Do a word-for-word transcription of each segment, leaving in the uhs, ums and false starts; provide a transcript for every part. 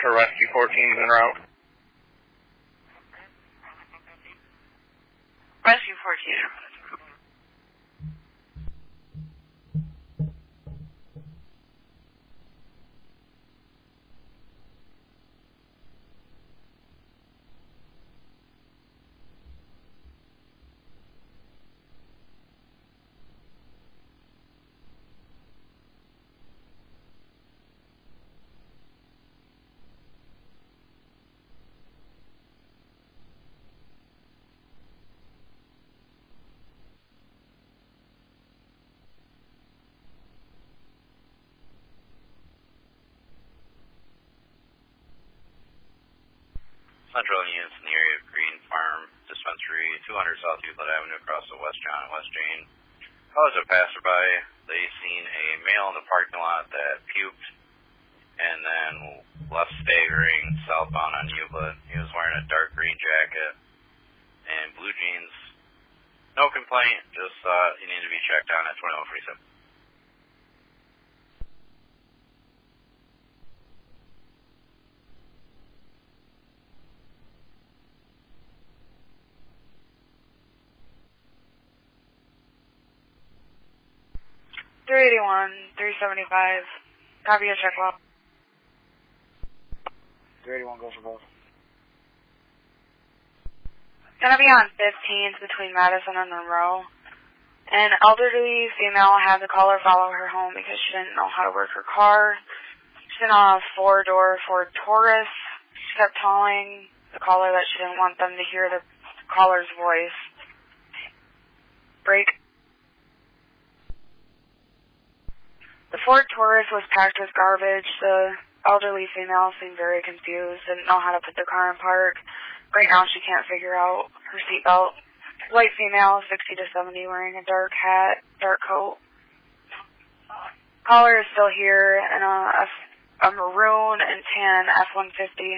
Center, Rescue fourteen en route. Rescue fourteen. Central units in the area of Green Farm Dispensary, two hundred South Euclid Avenue across the West John and West Jane. Calls a passerby. They seen a male in the parking lot that puked and then left staggering southbound on Euclid. He was wearing a dark green jacket and blue jeans. No complaint, just uh, he needed to be checked on at twenty-one forty-seven. three eighty-one, three seventy-five. Copy a check log. three eighty-one, go for both. Gonna be on fifteenth between Madison and Monroe. An elderly female had the caller follow her home because she didn't know how to work her car. She's in a four-door Ford Taurus. She kept telling the caller that she didn't want them to hear the caller's voice. Break. The Ford Taurus was packed with garbage. The elderly female seemed very confused, didn't know how to put the car in park. Right now she can't figure out her seatbelt. White female, sixty to seventy, wearing a dark hat, dark coat. Caller is still here in a, a, a maroon and tan F one fifty.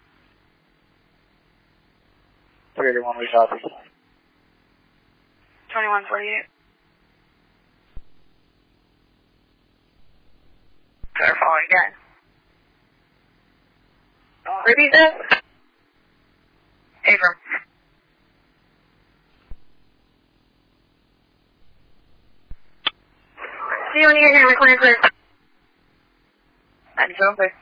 three eighty-one, we copy. twenty-one forty-eight. They're following again. Repeat this. Abram. See you when you get here. Recording clear. ninety-seven, please.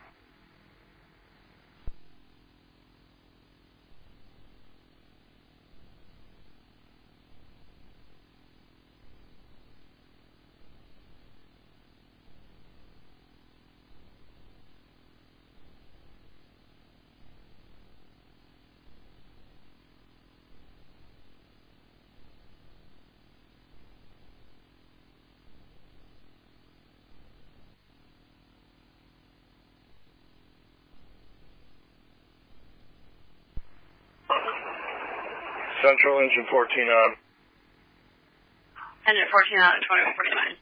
Central, engine fourteen on. Engine fourteen on at twenty-one forty-nine.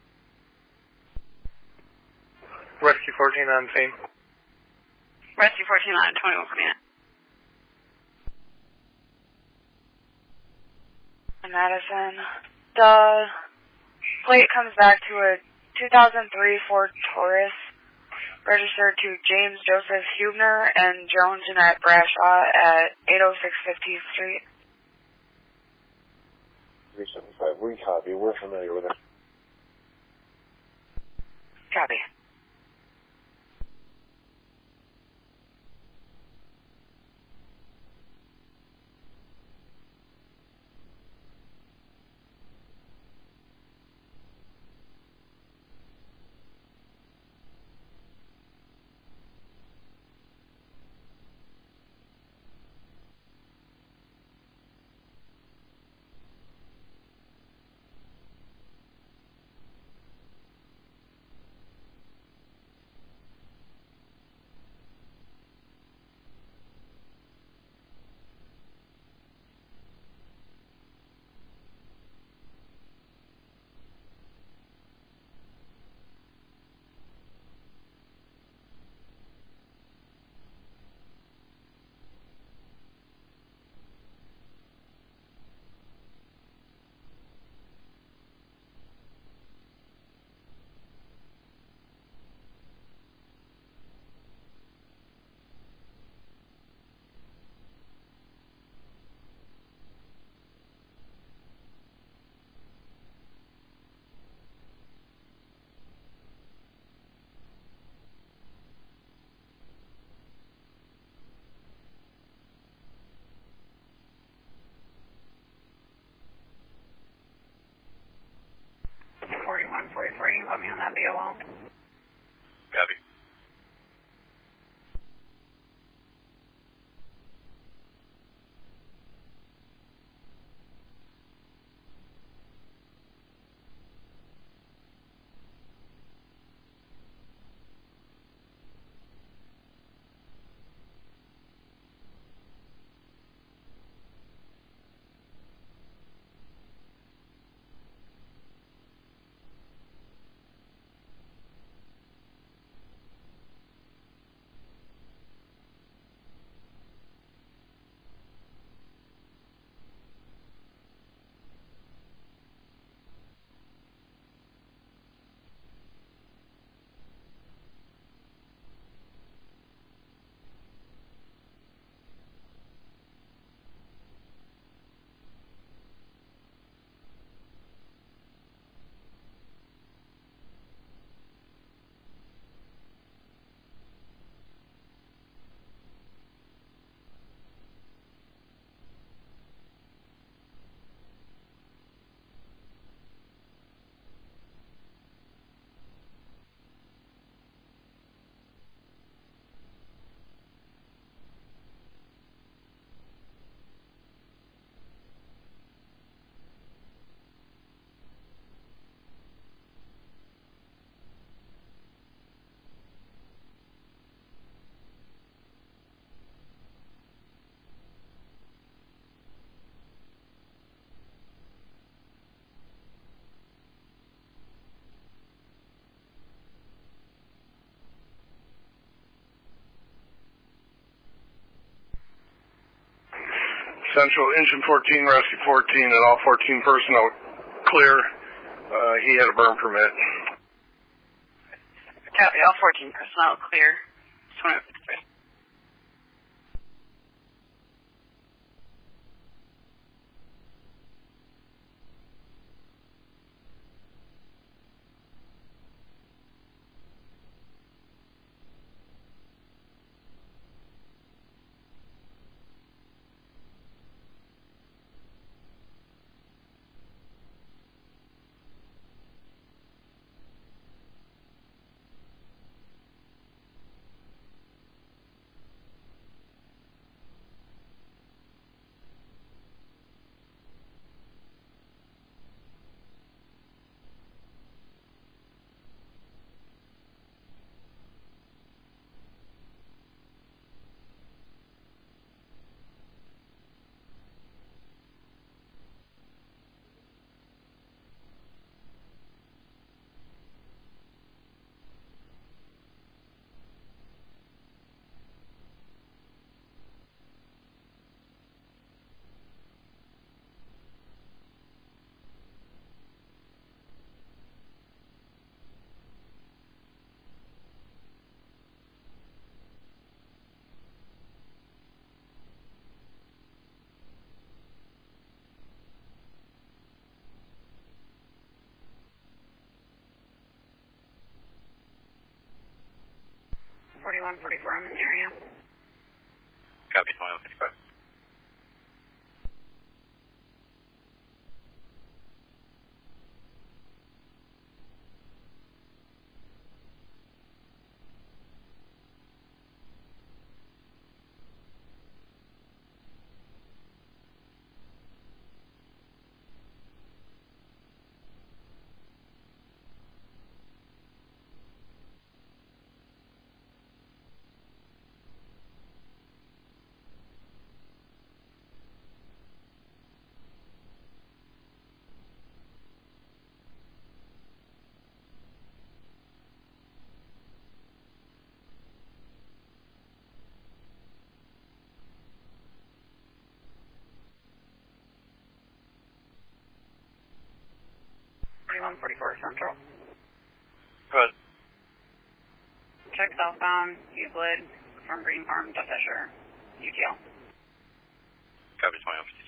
Rescue fourteen on scene. Rescue fourteen on at twenty-one forty-nine. Madison. The plate comes back to a two thousand three Ford Taurus, registered to James Joseph Hubner and Joan Jeanette Brashaw at eight oh six fifteenth Street. three seventy-five, we copy. We're familiar with it. Copy. that B O L. Copy. Central, engine fourteen, rescue fourteen, and all fourteen personnel clear. Uh, he had a burn permit. Copy, all fourteen personnel clear. twenty fifty-three. forty-one forty-four, I'm in the area. Copy, twenty-one fifty-five. forty-one forty-four Central. Go ahead. Check southbound, Euclid, from Green Farm to Fisher, U T L. Copy, twenty-one fifty-six.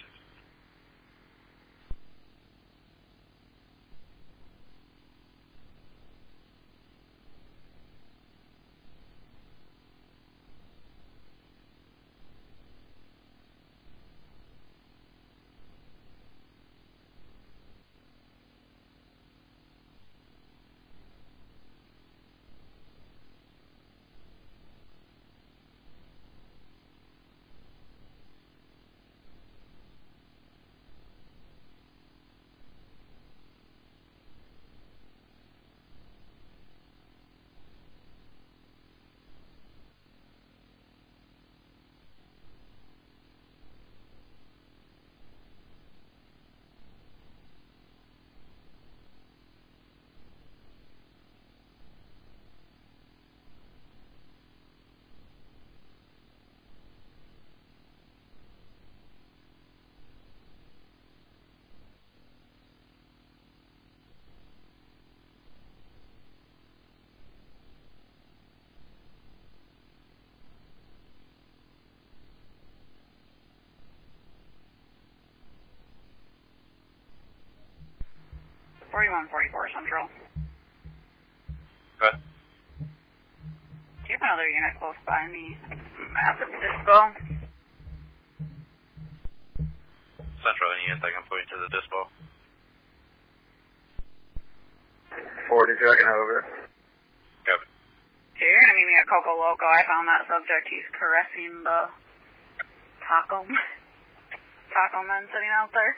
forty-one forty-four Central. Good. Do you have another unit close by me at the dispo? Central, any units I can point to the dispo? forty checking over. Copy. So you're going to meet me at Coco Loco. I found that subject. He's caressing the taco, taco men sitting out there.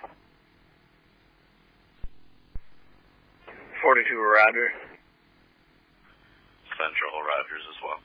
forty-two Roger. Central Rogers as well.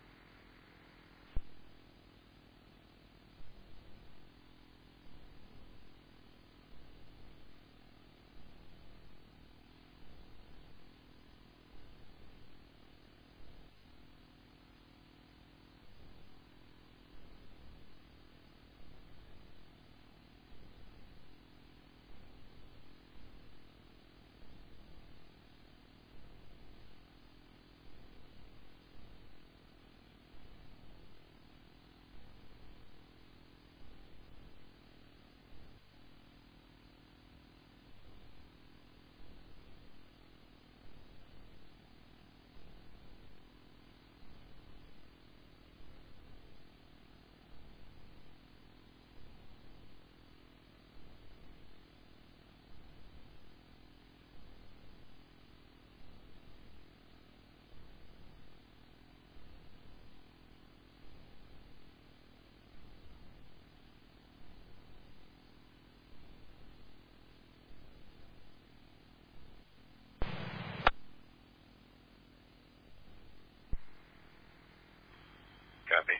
Copy.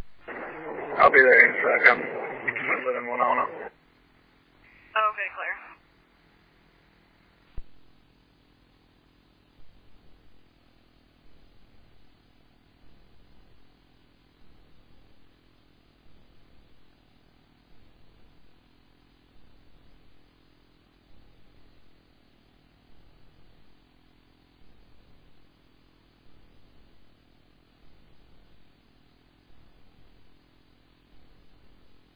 I'll be there in a second. I'm living one on it. Okay, clear.